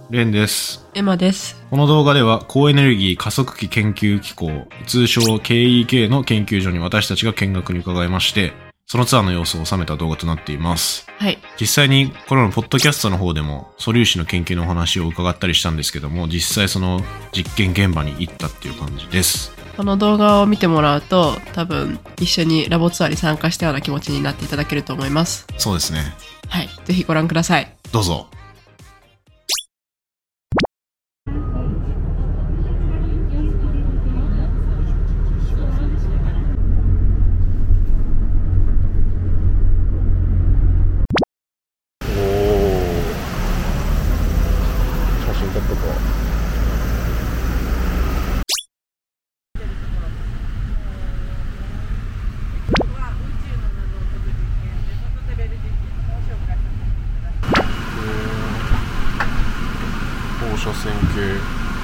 レンです。 エマです。 この動画では高エネルギー加速器研究機構、通称 KEK の研究所に私たちが見学に伺いまして、そのツアーの様子を収めた動画となっています。 はい。 実際にこれらのポッドキャストの方でも素粒子の研究のお話を伺ったりしたんですけども、実際その実験現場に行ったっていう感じです。 この動画を見てもらうと、多分一緒にラボツアーに参加したような気持ちになっていただけると思います。 そうですね。 はい。ぜひご覧ください。 どうぞ。放射線系。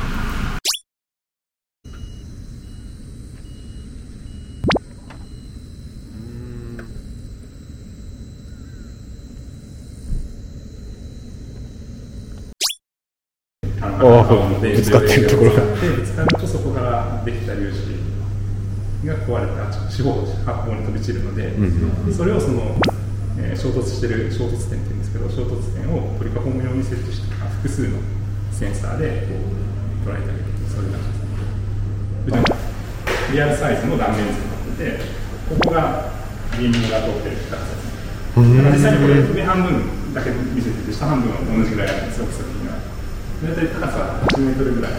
ぶつかってるところがぶつかるとそこからできた粒子が壊れて四方八方に飛び散るので、それをその、衝突してる衝突点っていうんですけど、衝突点を取り囲むように設置した複数のセンサーでこう捉えてあげる、そういう感じですね。リアルサイズの断面図になってて、ここがビームが通ってる高さですね。だから実際にこれ上半分だけ見せてて、下半分は同じぐらいあるんですよ、基礎的には。大体高さ8メートルぐらいあって、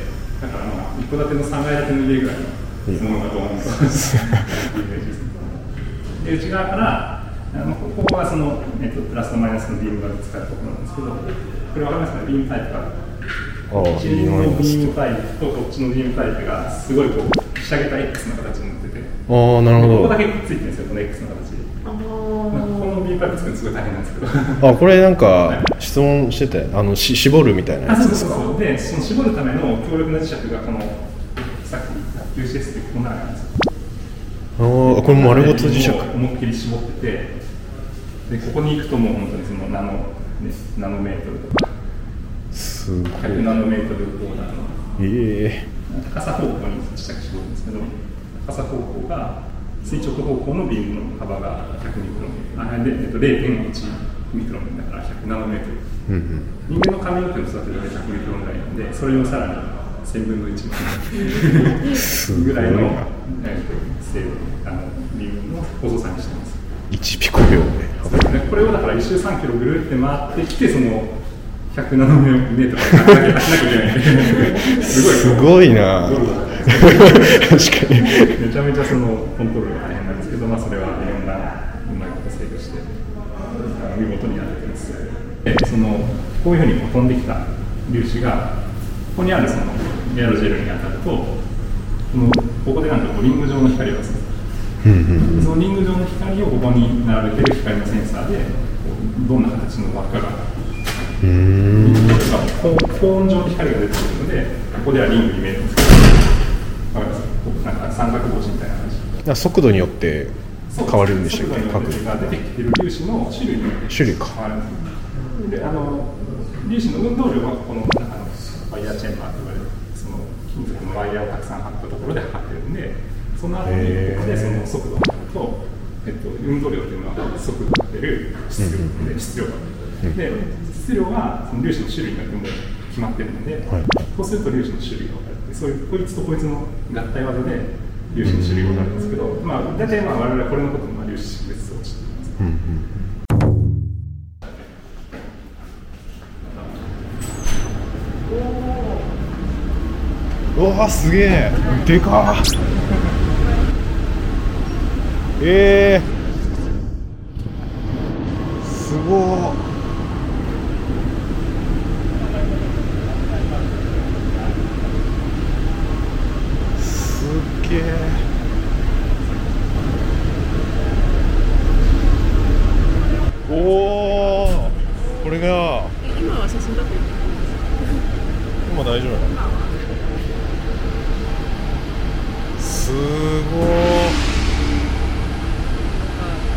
だから一戸建ての3階建ての家ぐらいのものがドーンというイメージですね。で、内側からここはその、プラスとマイナスのビームがぶつかるところなんですけど、これ分かりますかね、ビームタイプが。一輪のビームタイプとこっちのビームタイプがすごいこうひしゃげた X の形になってて、 なるほど。 ここだけくっついてるんですよ、この X の形で。このビームタイプ作るのすごい大変なんですけど。 これなんか質問してて、絞るみたいなやつですか？ そうで、その絞るための強力な磁石がこのさっき言った QCS ってこんなのなんですよ。 これも丸ごと磁石。 思いっきり絞ってて、でここに行くともう本当にそのナノメートルとか。100ナノメートルオーダーの高さ方向に磁石絞るんですけど、高さ方向が垂直方向のビームの幅が100ミクロンで、0.1 ミクロンだから100ナノメートル、人間の髪の毛の育てるのが100ミクロンぐらいなので、それをさらに1000分の1ぐらいのビームの細さにしてます。 1ピコ秒で、 これをだから1周3キロぐるって回ってきて、その100ナノメートルかけなきゃいけないすごいな。確かにめちゃめちゃそのコントロールが大変なんですけど、それはいろんなうまいこと制御して見事にやってます。こういうふうに飛んできた粒子がここにあるそのエアロジェルに当たると、ここでなんかこうリング状の光を出す。そのリング状の光をここに並べてる光のセンサーでどんな形の輪っかが高温状の光が出てくるので、ここではリングに見えるんですけど、なんか三角帽子みたいな感じ。 速度によって変わるんでしたっけ？ 速度によって出てきている粒子の種類によって変わるんです。で、粒子の運動量はこの中のワイヤーチェンバーと呼ばれるその金属のワイヤーをたくさん貼ったところで測ってるんで、その後にここでその速度を測ると、運動量というのは速度を測ってる質量で、質量はその粒子の種類によっても決まっているので、こうすると粒子の種類が分かる。そういうこいつとこいつの合体技で粒子の種類が分かるんですけど、大体我々はこれのことを粒子識別装置と言います。 うわ、すげえ、でかー。すごー。これが今は写真撮ってる？ 今大丈夫なの？すごー。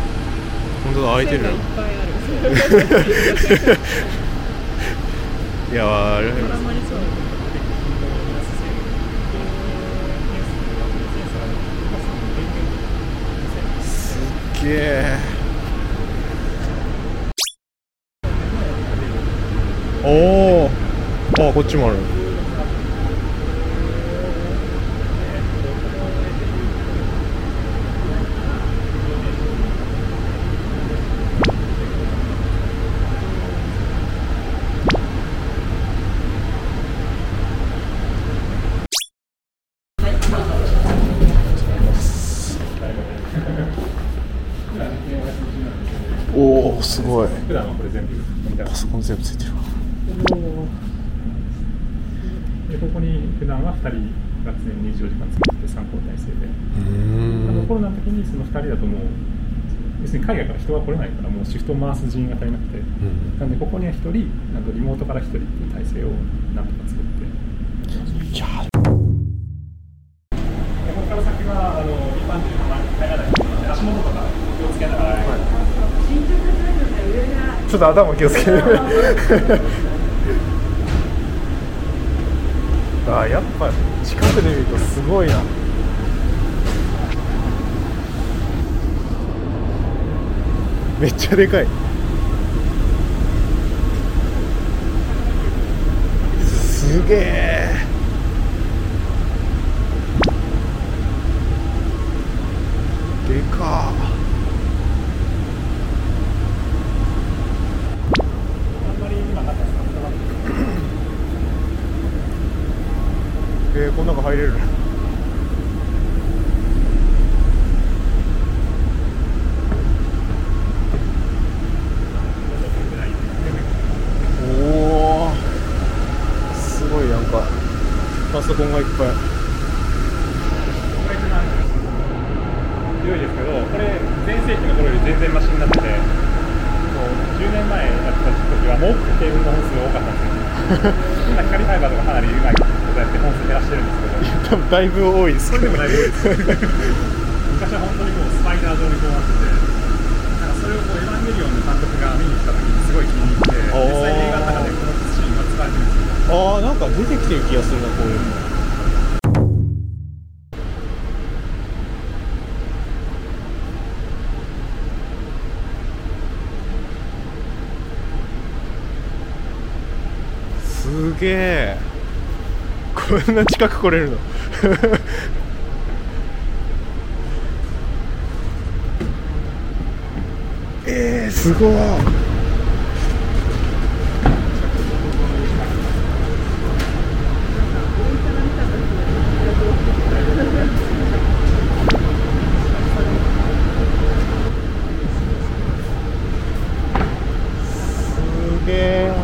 本当だ、開いてる。 いっぱいある。 いやー、 頑張りそう。 すっげえ。おー、あ、こっちもある。おー、すごい。 普段はこれ全部パソコン全部ついてるわ。 でここに普段は2人が常に24時間使って3交代制で、コロナの時にその2人だともう要するに海外から人が来れないからもうシフトを回す人員が足りなくて、なのでここには1人なんとリモートから1人っていう体制をなんとか作って、 いやー、 でここから先は一般人が入らないので足元とか気をつけながら、 ちょっと頭気をつけてあ、やっぱ近くで見るとすごいな。めっちゃでかい。すげえ。でかー。この中入れる。おお、すごいなんかパソコンがいっぱい。 強いですけど、これ全盛期の頃より全然マシになってて、もう10年前やった時はもうケーブルの本数が多かったんですよ。今光ファイバーとかかなりうまいことやって本数減らしてるんですけど、 多分だいぶ多いです。 それでもだいぶ多いです。昔は本当にこうスパイダー状にこうなってて、なんかそれをこうエヴァンゲリオンの監督が見に来た時にすごい気に入って、実際に映画の中でこのシーンが使われてるんですよ。 ああ、なんか出てきてる気がするな、こういうの。すげえ。こんな近く来れるのすごい。すげえ。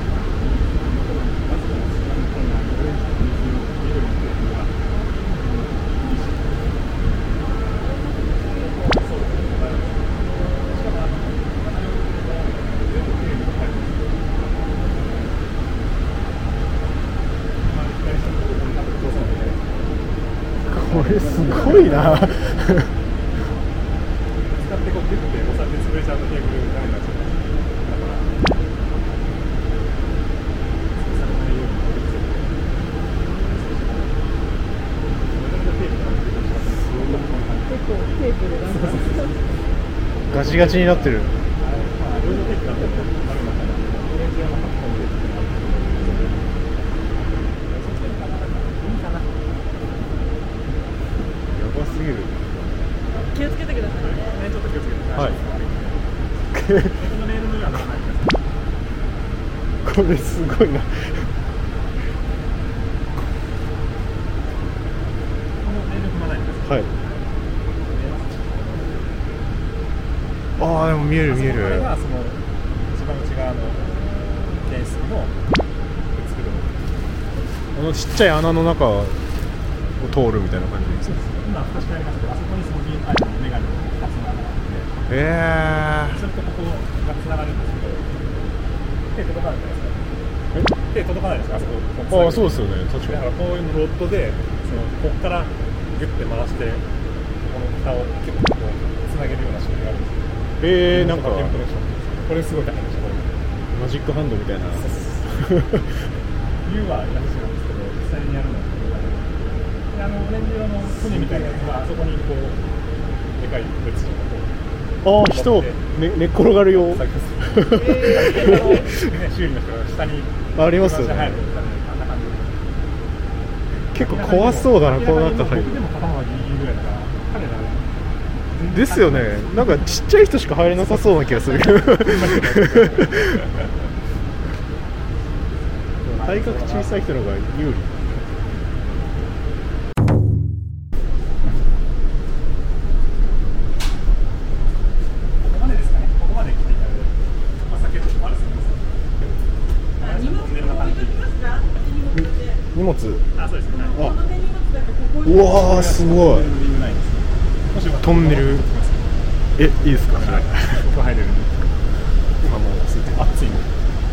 これすごいな。 使ってこうギュッて押さえて潰れちゃうとケーブルダメになっちゃう。だから潰されないように結構テープでなんかガチガチになってる。 ロードテープだったらダメになったらオレンジ色の書き込んでやばすぎる。 気をつけてくださいね。 ちょっと気をつけて。 はい。 このレールの上はならないでください。 これすごいな。 このレール踏まないでください。 はい。ああ、でも見える見える。 これがその一番内側のケースの作る。 このちっちゃい穴の中を通るみたいな感じですね。 今確かにありますけど、あそこにそのメガネの2つの穴があって、それとここがつながるんですけど、手届かないじゃないですか。手届かないですか、あそこ。 ああ、そうですよね。確かに。 だからこういうロッドでここからギュッて回してこの蓋をキュッとこうつなげるような仕組みがあるんですよ。 なんかこれすごい高いでしょ。 マジックハンドみたいな。 U はやるしなんですけど、実際にやるのはで、オレンジ色の船みたいなやつがあそこにこうでかい物質がこう人寝っ転がるよ。 修理の人が下にありますよね。結構怖そうだな、この中入る。 僕でも片方がギリギリぐらいだから、彼らですよね。なんかちっちゃい人しか入れなさそうな気がする。体格小さい人の方が有利。荷物。 あ、そうですね。 うわー、すごい。トンネル。いいですか。 入れる。今もう暑いの。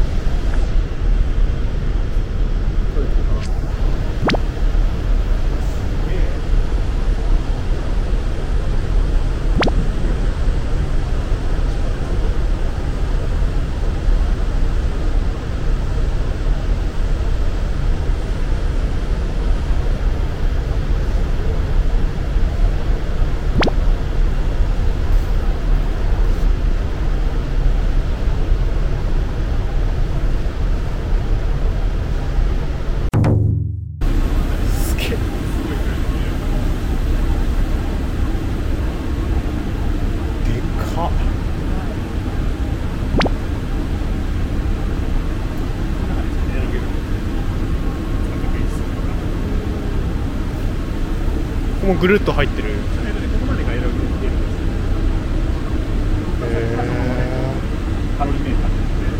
もうぐるっと入ってる。 ここまでがエロゲームです。カロリーメーターで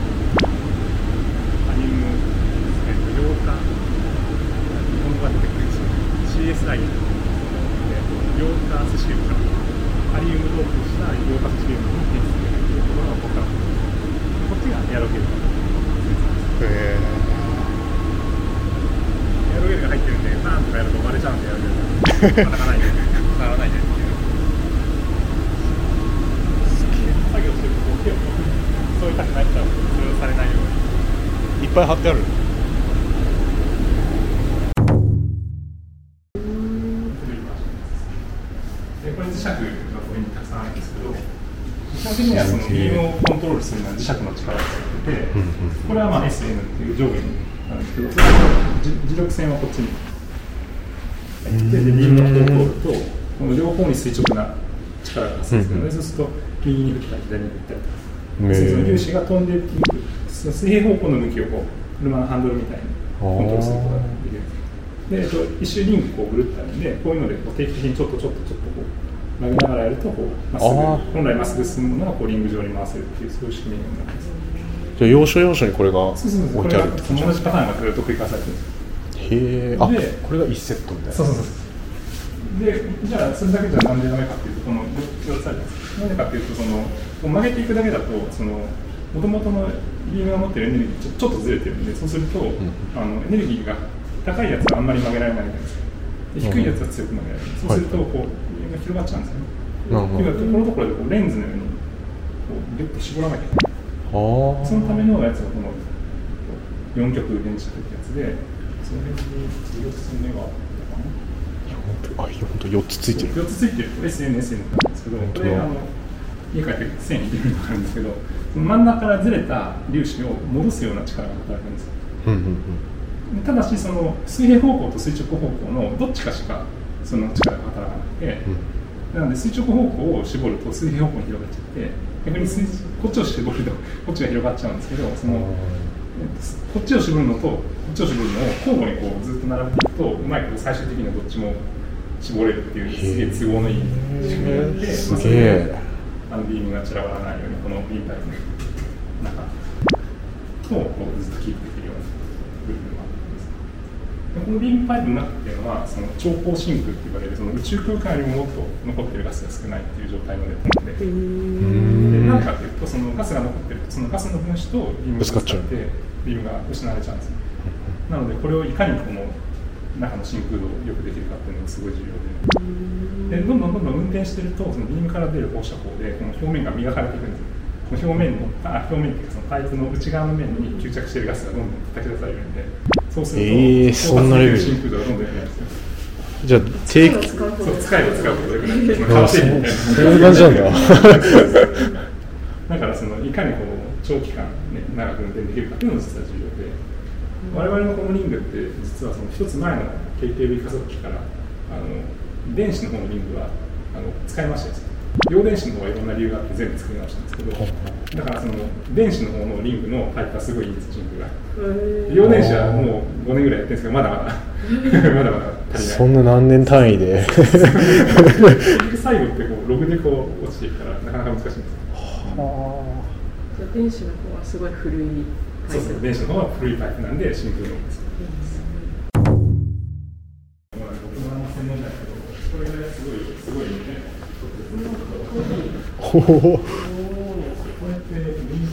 アニムですね、溶化日本語が出てくるんですよ。CSI で溶化スチウムがカリウムドープした溶化スチウムの変数が入っているところがここからこっちがエアロゲルエアロゲルが入ってるんでパーンとかやると割れちゃうんでエアロゲルが叩かないで、触らないでっていう作業してると手をそういうたくなっちゃうとそれをされないようにいっぱい貼ってある。 でこれ磁石がここにたくさんあるんですけど、基本的にはそのビームをコントロールするのは磁石の力を使ってて、これはまあ SN っていう上下になるんですけど、磁力線はこっちにでビームの方向とこの両方に垂直な力が発生するので、そうすると右に振ったり左に振ったりとか、その粒子が飛んでいく水平方向の向きをこう車のハンドルみたいにコントロールすることができるんです。で、一周リンクこうぐるっとあるんで、こういうのでこう定期的にちょっとこう曲げながらやるとこうまっすぐ本来まっすぐ進むものがこうリング上に回せるっていうそういう仕組みになります。 じゃあ要所要所にこれが置いてある。 同じパターンがずっと繰り返されてるんです。 へえ。あ、これが1セットみたいな。 そうで、じゃあそれだけじゃなんでダメかっていうと、この4つあります。なんでかっていうと、その曲げていくだけだと、その元々のビームが持ってるエネルギーちょっとずれてるんで、そうすると、エネルギーが高いやつはあんまり曲げられないじゃないですか。で低いやつは強く曲げられる。そうするとこうビームが広がっちゃうんですよね。ところどころでこうレンズのようにこうギュッと絞らなきゃいけない。そのためのやつがこの4極電磁石ってやつで、その辺に4つ目があったかな。 本当4つついてる。 4つついてると SN なんですけど、これ家帰って線に入れるのがあるんですけど、その真ん中からずれた粒子を戻すような力が働くんですよ。ただしその水平方向と垂直方向のどっちかしかその力が働かなくて、なので垂直方向を絞ると水平方向に広がっちゃって、逆にこっちを絞るとこっちが広がっちゃうんですけど、そのこっちを絞るのとこっちを絞るのを交互にこうずっと並べていくと、うまいこと最終的にはどっちも絞れるっていうすげえ都合のいい仕組みがあって、それでビームが散らばらないようにこのビームタイプの中をこうずっとキープできるような部分があるんです。でこのビームパイプの中っていうのはその超高真空って言われるその宇宙空間よりももっと残ってるガスが少ないっていう状態まで飛んで、で何かっていうとそのガスが残ってるとそのガスの分子とビームがぶつかってビームが失われちゃうんです。なのでこれをいかにこの中の真空度をよくできるかっていうのがすごい重要で、どんどん運転してるとそのビームから出る放射光でこの表面が磨かれていくんですよ。 表面っていうかそのパイプの内側の面に吸着しているガスがどんどん叩き出されるんで、そうするとそんなレベル真空度がどんどん良くなるんですよ。 じゃあ定期そう使えば使うほど良くなる。革製品みたいな。 そういう感じなんだ。 だからいかに長期間、ね、長く運転できるかっていうのが実は重要で、我々のこのリングって実は一つ前の KKV 加速器から電子の方のリングは使いましたよ。陽電子の方はいろんな理由があって全部作り直したんですけど、だから電子の方のリングのタイプはすごいいいんです、真空が。陽電子はもう5年ぐらいやってるんですけど、まだまだまだまだ足りない。 そんな何年単位で最後ってログで落ちていくからなかなか難しいんですよ。 じゃあ電子の方はすごい古いパイプ。 そうそう、電子の方は古いパイプなんで真空のです。僕も専門だけど、これがすごいね。 ほほほ。 こうやってビー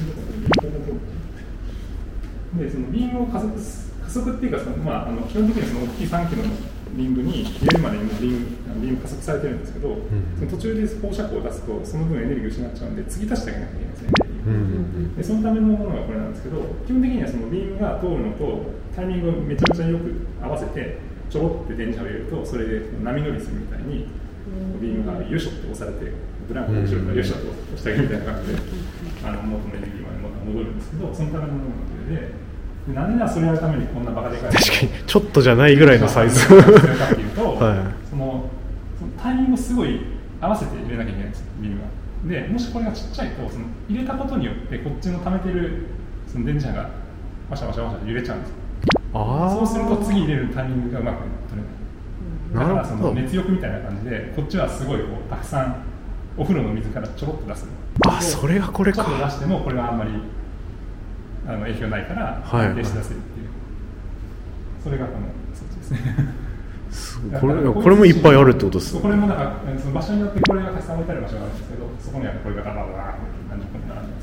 ムでビームを加速っていうか基本的に大きい3キロのリングに入れるまでにビーム加速されてるんですけど、その途中で放射光を出すとその分エネルギーを失っちゃうんで次足してあげなきゃいけないんですね。でそのためのものがこれなんですけど、基本的にはビームが通るのとタイミングをめちゃめちゃよく合わせてちょろって電磁波を入れると、それで波乗りするみたいにビームがよいしょって押されてブランコの後ろからよいしょと押してあげるみたいな感じで元のエネルギーまで戻るんですけど、そのためのものがこれで。なんでそれやるためにこんなバカでかい確かにちょっとじゃないぐらいのサイズかっていうと、 はい、 そのタイミングをすごい合わせて入れなきゃいけないんですよ、ビームが。でもしこれがちっちゃいと入れたことによってこっちの溜めてる電磁波がワシャワシャワシャと揺れちゃうんですよ。そうすると次入れるタイミングがうまく取れない。だから熱欲みたいな感じでこっちはすごいたくさんお風呂の水からちょろっと出す。 それがこれか。 ちょっと出してもこれはあんまり影響ないから安定して出せるっていう、それがこの装置ですね。 これもいっぱいあるってことですね。 これもその場所によってこれがたくさん置いてある場所があるんですけど、そこにはこれがダバダバ何十個に並んでます。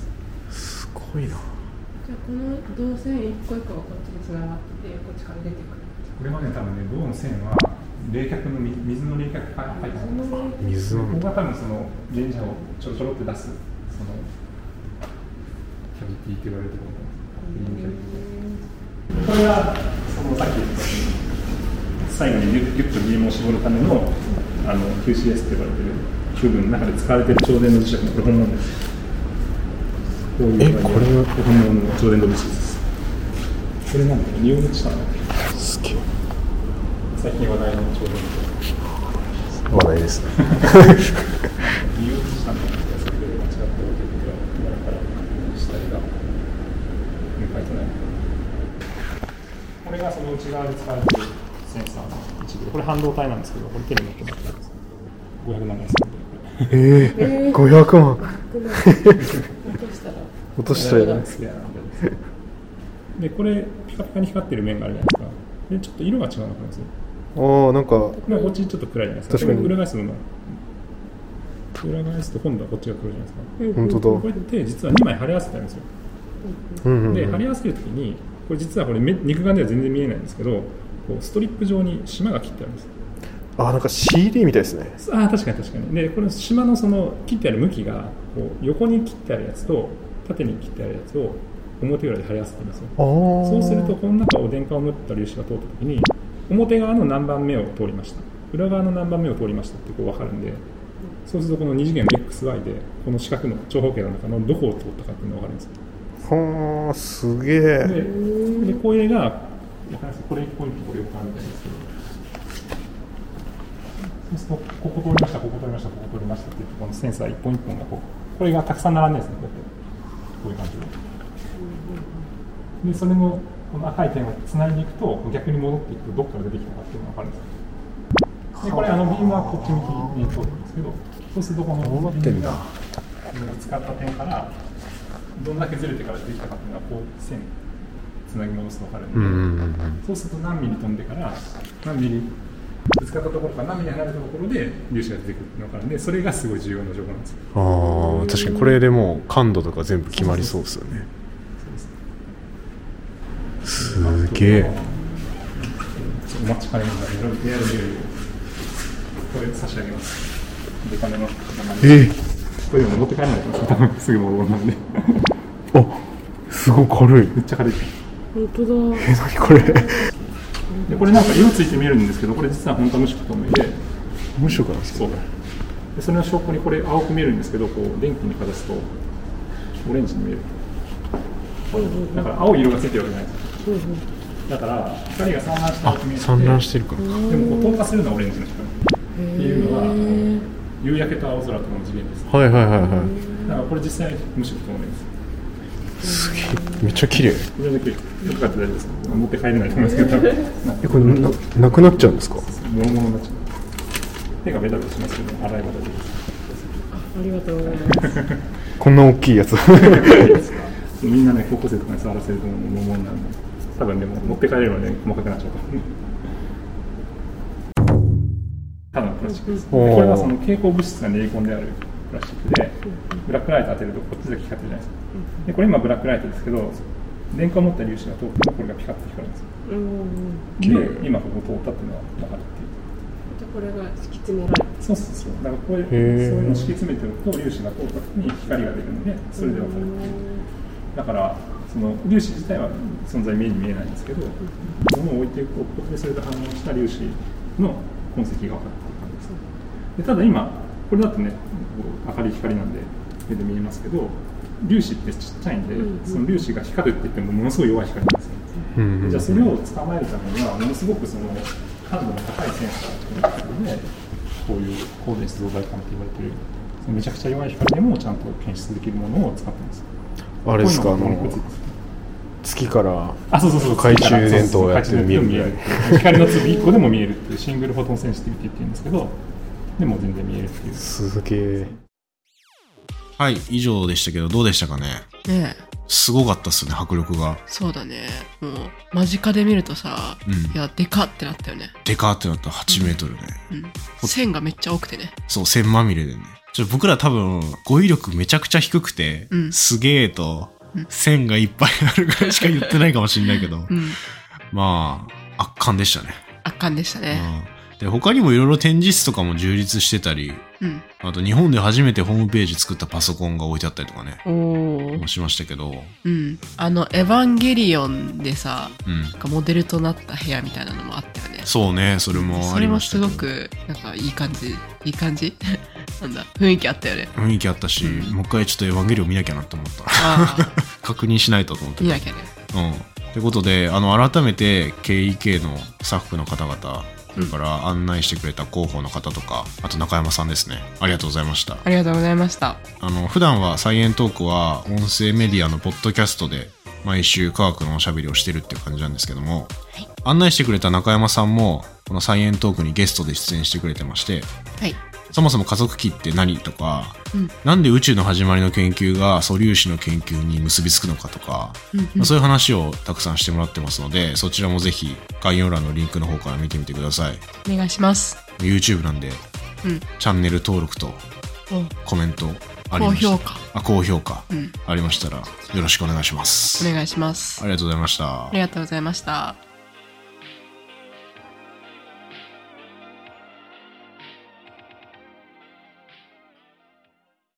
すごいな。 じゃあこの導線一個一個がこっちにつながってこっちから出てくる。 これまで多分ね、銅の線は冷却の水の冷却パイプなんです。 水のここが多分電磁波をちょろっと出すキャビティって言われるところ。これがさっき言った最後にギュッとビームを絞るためのQCS って呼ばれてる部分の中で使われている超電導磁石のこれ本物です。こういうこれは本物の超電導磁石です。これなんだろう、ニューロチタンすげえ。 最近話題の超電導話題ですね。 ニューロチタンのやつで間違ったわけですけど、だから下がこれがその内側で使われているセンサーの一部で、これ半導体なんですけど、これ手に持ってもらったんです500万円するんで。 500万落としたらで、これピカピカに光ってる面があるじゃないですか。で、ちょっと色が違うの分かります？ なんかこれはこっちちょっと暗いじゃないですか。 確かに裏返すと今度はこっちが黒いじゃないですか。 本当だ。 これって実は2枚貼り合わせてあるんですよ。で貼り合わせるときにこれ実はこれ肉眼では全然見えないんですけど、ストリップ状に島が切ってあるんです。 なんか CD みたいですね。 確かに。でこの島の切ってある向きが横に切ってあるやつと縦に切ってあるやつを表裏で貼り合わせてるんですよ。そうするとこの中を電荷を持った粒子が通ったときに表側の何番目を通りました、裏側の何番目を通りましたって分かるんで、そうするとこの2次元の XY でこの四角の長方形の中のどこを通ったかっていうのが分かるんですよ。 すげえ。 でこれがこれ1個1個よくあるみたいですけど、そうするとここ通りました、ここ通りました、ここ通りましたっていうこのセンサー1本1本がこれがたくさん並んでるんですね。こういう感じで。でそれのこの赤い点をつないでいくと逆に戻っていくとどこから出てきたかっていうのが分かるんですよ。でこれビームはこっち向きに通るんですけど、そうするとこのビームが使った点からどんだけずれてから出てきたかっていうのはこう線つなぎ戻すと分かるんで、そうすると何ミリ飛んでから何ミリぶつかったところから何ミリ離れたところで粒子が出てくるのが分かるんで、それがすごい重要な情報なんですよ。 確かにこれでもう感度とか全部決まりそうですよね。すげえ。 お待ちかねのこれ差し上げます。デカめのこれでも持って帰らないと多分すぐボロボロなんであ、すごい軽い。 めっちゃ軽い。 本当だ。 何これ。 でこれなんか色ついて見えるんですけど、これ実は本当は無色透明で、 無色なんですそうか。 でそれの証拠にこれ青く見えるんですけど、こう電気にかざすとオレンジに見える。だから青い色がついてるわけじゃないです。だから光が散乱して青く見えて、 散乱してるから。 でもこう透過するのはオレンジの光っていうのは夕焼けと青空との次元です。 はいはいはいはい。 だからこれ実際無色透明です。 すげえ、めっちゃ綺麗。 これだけよかったら大丈夫ですか。持って帰れないと思いますけど、 これなくなっちゃうんですか。 もろもろになっちゃう。手がベタベタしますけど、洗えば大丈夫です。 ありがとうございます。 こんな大きいやつ。 みんなね、高校生とかに触らせるともうもんなんで、多分でも持って帰れるので細かくなっちゃうただのプラスチックです。これはその蛍光物質が練り込んであるプラスチックで、ブラックライト当てるとこっちだけ光ってるじゃないですか。でこれ今ブラックライトですけど、電荷を持った粒子が通ってもこれがピカッと光るんですよ。で今ここ通ったっていうのは分かるっていう。 これが敷き詰められる。 そうそうそう。だからこういうそういうのを敷き詰めておくと粒子が通った時に光が出るので、それで分かるっていう。だからその粒子自体は存在目に見えないんですけど、物を置いておくことでそれと反応した粒子の痕跡が分かるっていう感じです。でただ今これだとね、明るい光なんで目で見えますけど、粒子ってちっちゃいんで、その粒子が光るって言ってもものすごい弱い光なんですよ。じゃあそれを捕まえるためにはものすごくその感度の高いセンサーが必要で、こういう高電子増大管って言われてるそのめちゃくちゃ弱い光でもちゃんと検出できるものを使ってます。 あれですか、月からそうそうそう、 懐中電灯をやってる見えるぐらい。 光の粒1個でも見えるっていうシングルフォトンセンシティビティって言うんですけど、でも全然見えるっていう。 すげえ。 はい、以上でしたけど、どうでしたかね。 ねえ。 すごかったっすね、迫力が。 そうだね。もう、間近で見るとさ、いや、でかってなったよね。 でかってなった8メートルね。 線がめっちゃ多くてね。 そう、線まみれでね。僕ら多分、語彙力めちゃくちゃ低くて、すげーと、線がいっぱいあるぐらいしか言ってないかもしれないけど、まあ、圧巻でしたね。 圧巻でしたね。 で他にもいろいろ展示室とかも充実してたり、あと日本で初めてホームページ作ったパソコンが置いてあったりとかね、もしましたけど、 エヴァンゲリオンでさ、モデルとなった部屋みたいなのもあったよね。 そうね、それもありましたけど。 それもすごくなんかいい感じなんだ、雰囲気あったよね。 雰囲気あったし、もう一回ちょっとエヴァンゲリオン見なきゃなと思った。確認しないとと思って。 見なきゃね。 ということで、改めて KEK のスタッフの方々、それから案内してくれた広報の方とか、あと中山さんですね。ありがとうございました。 ありがとうございました。 普段はサイエントークは音声メディアのポッドキャストで毎週科学のおしゃべりをしてるっていう感じなんですけども、案内してくれた中山さんもこのサイエントークにゲストで出演してくれてまして、そもそも加速器って何とか、なんで宇宙の始まりの研究が素粒子の研究に結びつくのかとか、そういう話をたくさんしてもらってますので、そちらもぜひ概要欄のリンクの方から見てみてください。 お願いします。 YouTube なんで、チャンネル登録とコメントありました。高評価、ありましたらよろしくお願いします。 お願いします。 ありがとうございました。 ありがとうございました。